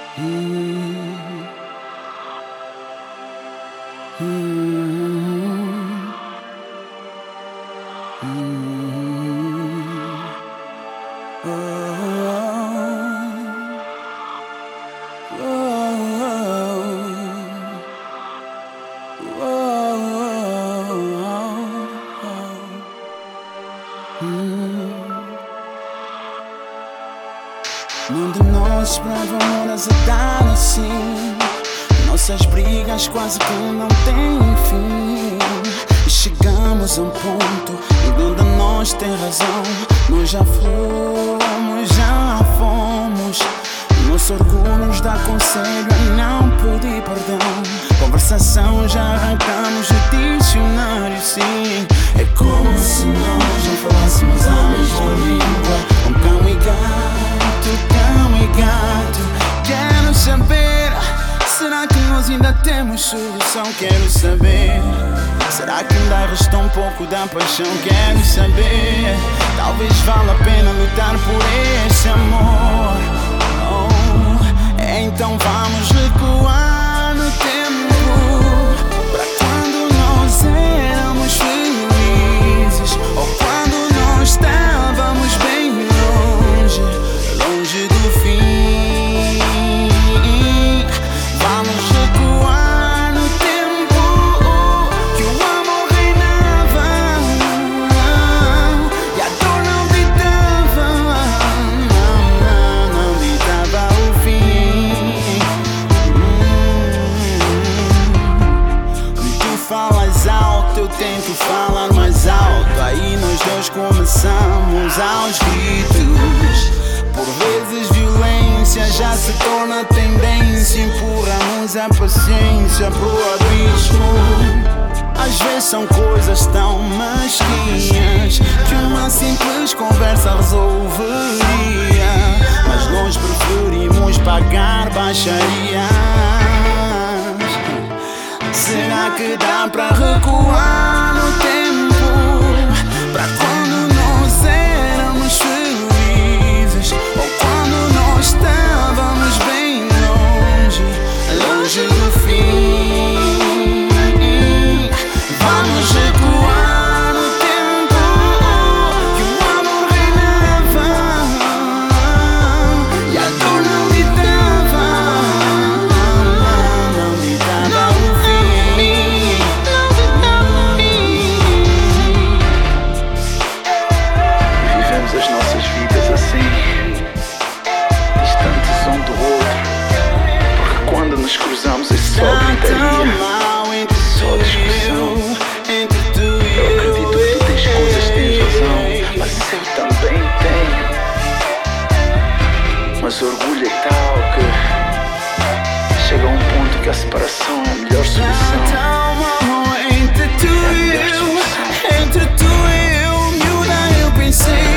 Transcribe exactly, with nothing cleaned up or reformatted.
Mm. Mm. Mm. Oh. Oh. Oh. Mm. Nenhum de nós esperava horas a dar assim. Nossas brigas quase que não têm fim. E chegamos a um ponto em que um de nós tem razão. Nós já fomos, já fomos. Nosso orgulho nos dá conselho a não pedir perdão. Conversação já arrancamos do dicionário, sim. É como se nós não falássemos a mesma língua. Um cão e gato, cão e gato. Quero saber, será que nós ainda temos solução? Quero saber, será que ainda resta um pouco da paixão? Quero saber, talvez valha a pena lutar por esse amor. Oh, então vamos recuar no tempo, para quando nós éramos felizes, ou quando nós estávamos bem longe, longe do fim. Vamos recuar no tempo que o amor reinava e a dor não ditava, não, não ditava o fim. hum. Tu falas alto, eu tento falar mais alto. Aí nós dois começamos aos gritos. Por vezes violência já se torna tendência. Empurramos a paciência pro abismo. Às vezes são coisas tão mesquinhas que uma simples conversa resolveria, mas nós preferimos pagar baixarias. Será que dá pra recuar no tempo, pra quando nós éramos felizes, ou quando nós estávamos bem longe, longe do fim? Vamos recuar no tempo que o amor reinava e a dor não ditava, não ditava o fim. Vivemos as nossas vidas assim, distantes um do outro, porque quando nos cruzamos é só gritaria, só discussão. Eu acredito que tu tens coisas, tens razão, mas eu também tenho. Mas o orgulho é tal que chega a um ponto que a separação é a melhor solução. Entre tu e eu, entre tu e eu, miúda, eu pensei.